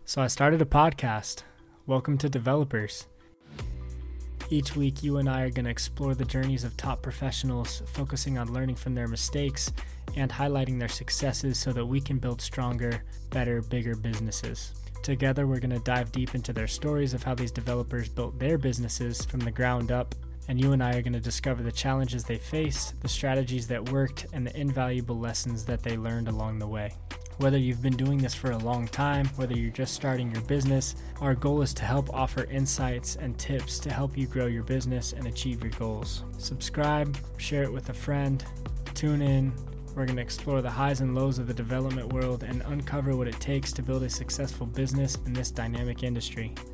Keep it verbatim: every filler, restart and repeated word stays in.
So I started a podcast. Welcome to Developers. Each week, you and I are going to explore the journeys of top professionals, focusing on learning from their mistakes and highlighting their successes so that we can build stronger, better, bigger businesses. Together, we're going to dive deep into their stories of how these developers built their businesses from the ground up, and you and I are going to discover the challenges they faced, the strategies that worked, and the invaluable lessons that they learned along the way. Whether you've been doing this for a long time, whether you're just starting your business, our goal is to help offer insights and tips to help you grow your business and achieve your goals. Subscribe, share it with a friend, tune in. We're going to explore the highs and lows of the development world and uncover what it takes to build a successful business in this dynamic industry.